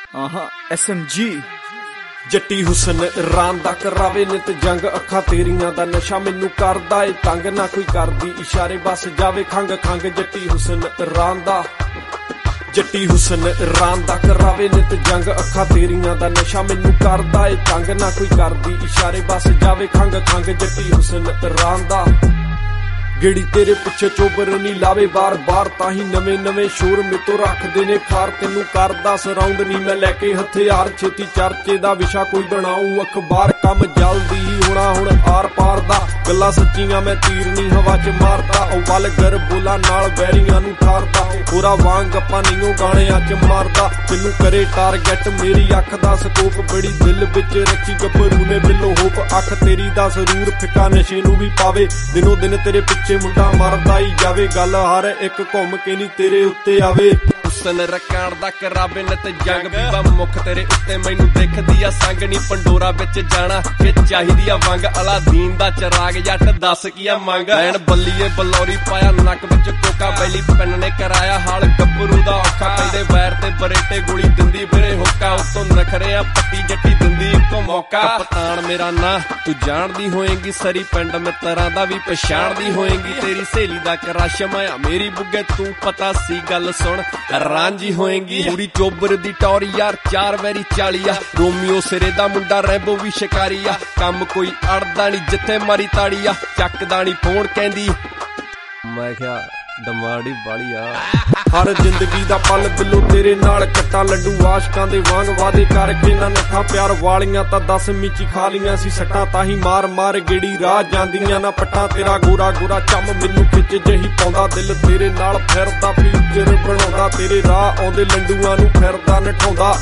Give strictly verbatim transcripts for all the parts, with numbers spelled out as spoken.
ਆਹਾ S M G ਜੱਟੀ ਹੁਸਨ Iran ਦਾ ਕਰਾਵੇ ਨਿਤ ਜੰਗ, ਅੱਖਾਂ ਤੇਰੀਆਂ ਦਾ ਨਸ਼ਾ ਮੈਨੂੰ ਕਰਦਾ ਏ ਤੰਗ, ਨਾ ਕੋਈ ਕਰਦੀ ਇਸ਼ਾਰੇ ਬਸ ਜਾਵੇ ਖੰਗ ਖੰਗ। ਜੱਟੀ ਹੁਸਨ ਇਰਾਨ ਦਾ ਜੱਟੀ ਹੁਸਨ ਇਰਾਨ ਦਾ ਕਰਾਵੇ ਨਿਤ ਜੰਗ, ਅੱਖਾਂ ਤੇਰੀਆਂ ਦਾ ਨਸ਼ਾ ਮੈਨੂੰ ਕਰਦਾ ਏ ਤੰਗ, ਨਾ ਕੋਈ ਕਰਦੀ ਇਸ਼ਾਰੇ ਬਸ ਜਾਵੇ ਖੰਗ ਖੰਗ। ਜੱਟੀ ਹੁਸਨ ਇਰਾਨ ਦਾ ਗੇੜੀ ਤੇਰੇ ਪਿੱਛੇ ਚੋਬਰ ਨੀ ਲਾਵੇ ਬਾਰ ਬਾਰ, ਤਾਂ ਹੀ ਨਵੇਂ ਨਵੇਂ ਸ਼ੋਰ ਮੇਤੋਂ ਰੱਖਦੇ ਨੇ ਖਾਰ। ਤੈਨੂੰ ਕਰਦਾ ਸਰਾਉਂਡ ਨੀ ਮੈਂ ਲੈ ਕੇ ਹਥਿਆਰ, ਛੇਤੀ ਚਰਚੇ ਦਾ ਵਿਸ਼ਾ ਕੋਈ ਬਣਾਉ ਅਖਬਾਰ। ਕੰਮ ਜਲਦੀ ਹੀ ਹੋਣਾ ਹੁਣ ਆਰ ਪਾਰ ਦਾ, ਗੱਲਾਂ ਸੱਚੀਆਂ ਮੈਂ ਤੀਰ ਨੀ ਹਵਾ ਚ ਮਾਰਦਾ। ਉਵਲ ਗਰ ਬੋਲਾ ਨਾਲ ਵੈਰੀਆਂ ਨੂੰ ਠਾਰਦਾ, ਹੋਰਾ ਵਾਂਗ ਆਪਾਂ ਨਹੀਂਓ ਗਾਣਿਆਂ ਚ ਮਾਰਦਾ। ਤੈਨੂੰ ਕਰੇ ਟਾਰਗੇਟ ਮੇਰੀ ਅੱਖ ਦਾ ਸਕੋਪ, ਬੜੀ ਦਿਲ ਵਿੱਚ ਰੱਖੀ ਗੱਭਰੂ ਨੇ ਬਿੱਲੋ ਹੋਪ। ਅੱਖ ਤੇਰੀ ਦਾ ਜ਼ਰੂਰ ਫਿੱਕਾ ਨਸ਼ੇ ਨੂੰ ਵੀ ਪਾਵੇ, ਦਿਨੋ ਦਿਨ ਤੇਰੇ ਪਿੱਛੇ ਮੁੰਡਾ ਮਰਦਾ ਹੀ ਜਾਵੇ। ਗੱਲ ਹਰ ਇੱਕ ਘੁੰਮ ਕੇ ਨੀ ਤੇਰੇ ਉੱਤੇ ਆਵੇ। ਹੁਸਨ ਰਕਾਣ ਦਾ ਕਰਾਵੇ ਨਿਤ ਜੰਗ, ਬੀਬਾ ਮੁੱਖ ਤੇਰੇ ਉੱਤੇ ਮੈਨੂੰ ਦਿਖਦੀ ਆ ਸੰਗ। ਨੀ ਪੰਡੋਰਾ ਵਿੱਚ ਜਾਣਾ ਕਿ ਚਾਹੀਦੀ ਆ ਵੰਗ, ਅਲਾਦੀਨ ਦਾ ਚਰਾਗ ਜੱਟ ਦੱਸ ਕੀ ਆ ਮੰਗ। ਐਨ ਬੱਲੀਏ ਬਲੌਰੀ ਪਾਇਆ ਨੱਕ ਵਿੱਚ ਕੋਕਾ, ਬੈਲੀ ਪਿੰਨ ਨੇ ਕਰਾਇਆ ਹਾਲ ਗੱਭਰੂ ਦਾ ਔਖਾ। ਪੈਂਦੇ ਵੈਰ ਤੇ ਬਰੇਟੇ ਗੋਲੀ ਦਿੰਦੀ ਫਿਰੇ ਹੁੱਕਾ, ਉੱਤੋਂ ਨਖਰਿਆਂ ਪੱਟੀ ਜੱਟੀ ਦਿੰਦੀ ਇੱਕੋ ਮੌਕਾ। ਕਪਤਾਨ ਮੇਰਾ ਨਾਂ ਤੂੰ ਜਾਣਦੀ ਹੋਏਗੀ, ਸਰੀ ਪਿੰਡ ਮਿੱਤਰਾਂ ਦਾ ਵੀ ਪਛਾਣਦੀ ਹੋਏਗੀ। ਤੇਰੀ ਸਹੇਲੀ ਦਾ ਕਰਾਸ਼ ਮਾਇਆ ਮੇਰੀ ਬੁੱਗੇ, ਤੂੰ ਪਤਾ ਸੀ ਗੱਲ ਸੁਣ ਰਾਂਝੀ ਹੋਏਗੀ। ਪੂਰੀ ਚੋਬਰ ਦੀ ਟੌਰੀ ਯਾਰ ਚਾਰ ਵੈਰੀ ਚਾਲੀ ਆ, ਰੋਮੀਓ ਸਿਰੇ ਦਾ ਮੁੰਡਾ ਰੈਂਬੋ ਵੀ ਸ਼ਿਕਾਰੀ ਆ। ਕੰਮ ਕੋਈ ਅੜਦਾ ਨੀ ਜਿੱਥੇ ਮਾਰੀ ਤਾੜੀ ਆ, ਚੱਕਦਾ ਨੀ ਫੋਨ ਕਹਿੰਦੀ ਮੈਂ ਕਿਹਾ ਡਮਾੜੀ ਵਾਲੀ ਆ। ਹਰ ਜ਼ਿੰਦਗੀ ਦਾ ਪਲ ਬਿੱਲੋ ਤੇਰੇ ਨਾਲ ਕੱਟਾ, ਲੱਡੂ ਆਸ਼ਕਾਂ ਦੇ ਵਾਂਗ ਵਾਦੇ ਕਰਕੇ ਨਾ ਨੱਠਾ। ਪਿਆਰ ਵਾਲੀਆਂ ਤਾਂ ਦਸ ਮੀਚੀ ਖਾ ਲੀਆਂ ਸੀ ਸੱਟਾਂ, ਤਾਂ ਹੀ ਮਾਰ ਮਾਰ ਗੇੜੀ ਰਾਹ ਜਾਂਦੀਆਂ ਨਾ ਪੱਟਾਂ। ਤੇਰਾ ਗੋਰਾ ਗੋਰਾ ਚੰਮ ਮੈਨੂੰ ਖਿੱਚ ਜਹੀ ਪਾਉਂਦਾ, ਦਿਲ ਤੇਰੇ ਨਾਲ ਫਿਰਦਾ ਫਿਊਚਰ ਬਣਾਉਂਦਾ। ਤੇਰੇ ਰਾਹ ਆਉਂਦੇ ਲੰਡੂਆਂ ਨੂੰ ਫਿਰਦਾ ਨਠਾਉਂਦਾ,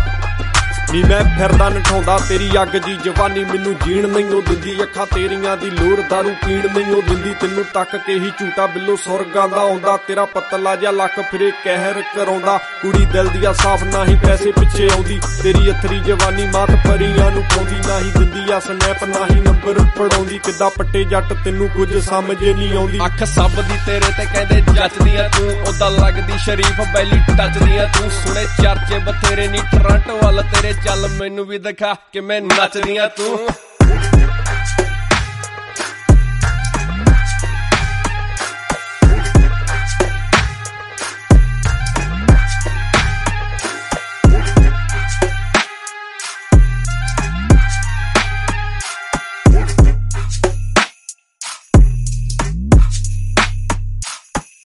ਨੀ ਮੈਂ ਫਿਰਦਾ ਨਠਾਉਂਦਾ। ਤੇਰੀ ਅੱਗ ਜੀ ਜਵਾਨੀ ਮੈਨੂੰ ਜੀਣ ਨਹੀਂ ਉਹ ਦਿੰਦੀ, ਅੱਖਾਂ ਤੇਰੀਆਂ ਦੀ ਲੋਰ ਦਾਰੂ ਪੀਣ ਨਹੀਂ ਉਹ ਦਿੰਦੀ। ਤੈਨੂੰ ਤੱਕ ਕੇ ਹੀ ਝੂਟਾ ਬਿੱਲੋ ਸੁਰਗਾਂ ਦਾ ਆਉਂਦਾ, ਤੇਰਾ ਪਤਲਾ ਜਿਹਾ ਲੱਕ ਫਿਰੇ ਕਹਿਰ ਕਰਾਉਂਦਾ। ਕੁੜੀ ਦਿਲ ਦੀ ਆ ਸਾਫ਼ ਨਾ ਹੀ ਪੈਸੇ ਪਿੱਛੇ ਆਉਂਦੀ, ਤੇਰੀ ਅਥਰੀ ਜਵਾਨੀ ਮਾਤ ਪਰੀਆਂ ਨੂੰ ਪਾਉਂਦੀ। ਨਾ ਹੀ ਦਿੰਦੀ ਆ ਸਨੈਪ ਨਾ ਹੀ ਨੰਬਰ ਪੜਾਉਂਦੀ, ਕਿੱਦਾਂ ਪੱਟੇ ਜੱਟ ਤੈਨੂੰ ਕੁਝ ਸਮਝ ਨਹੀਂ ਆਉਂਦੀ। ਅੱਖ ਸਭ ਦੀ ਤੇਰੇ ਤੇ ਕਹਿੰਦੇ ਜੱਚਦੀਆਂ ਤੂੰ, ਉਦਾਂ ਲੱਗਦੀ ਸ਼ਰੀਫ ਬੈਲੀ ਟੱਚਦੀਆਂ ਤੂੰ। ਸੁਣੇ ਚਰਚੇ ਬਥੇਰੇ ਨੀ ਟਰਾਂਟੋ ਵੱਲ ਤੇਰੇ, ਚੱਲ ਮੈਨੂੰ ਵੀ ਦਿਖਾ ਕਿਵੇਂ ਨੱਚਦੀਆਂ ਤੂੰ।